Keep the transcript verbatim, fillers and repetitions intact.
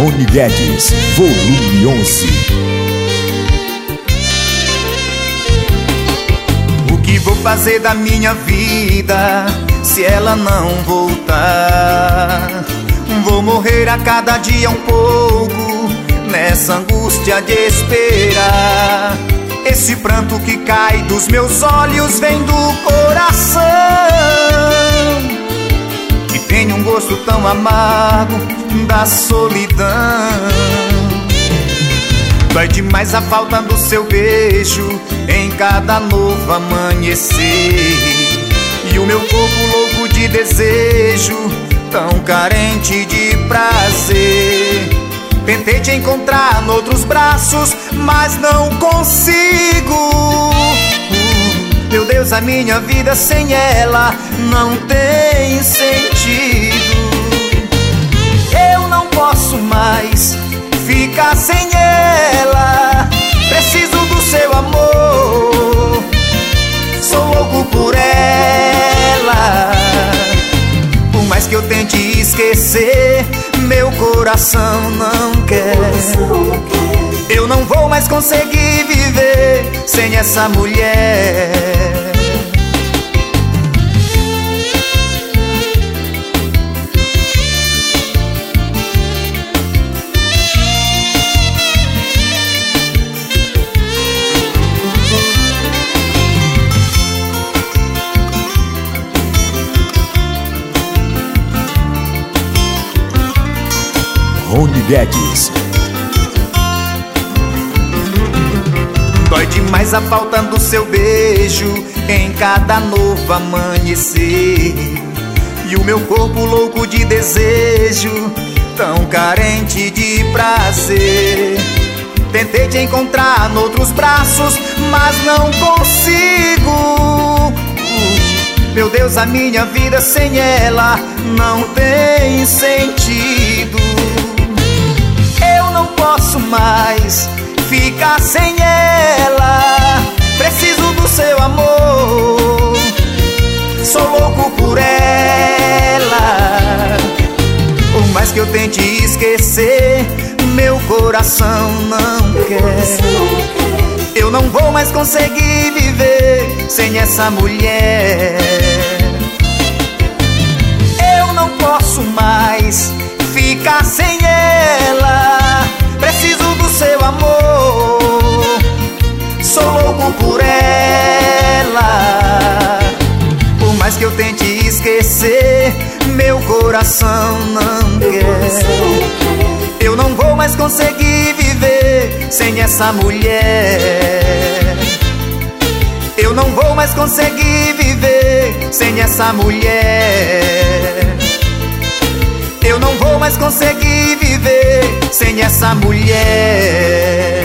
Rony Guedes, volume onze. O que vou fazer da minha vida se ela não voltar? Vou morrer a cada dia um pouco nessa angústia de esperar. Esse pranto que cai dos meus olhos vem do coração, que tem um gosto tão amargo da solidão. Dói demais a falta do seu beijo em cada novo amanhecer, e o meu corpo louco de desejo, tão carente de prazer. Tentei te encontrar noutros braços, mas não consigo. Meu Deus, a minha vida sem ela não tem sentido. Eu não posso mais ficar sem ela. Preciso do seu amor, sou louco por ela. Por mais que eu tente esquecer, meu coração não quer. Eu não vou mais conseguir viver sem essa mulher. Rony Guedes. Dói demais a falta do seu beijo em cada novo amanhecer, e o meu corpo louco de desejo, tão carente de prazer. Tentei te encontrar noutros braços, mas não consigo. Meu Deus, a minha vida sem ela não tem sentido. Eu não posso mais ficar sem ela. Preciso do seu amor, sou louco por ela. Por mais que eu tente esquecer, meu coração não quer. Eu não vou mais conseguir viver sem essa mulher. Eu não posso mais ficar sem ela. Preciso do seu amor, sou louco por ela. Por mais que eu tente esquecer, meu coração não quer. Eu não vou mais conseguir viver sem essa mulher. Eu não vou mais conseguir viver sem essa mulher. Eu não vou mais conseguir viver sem essa mulher.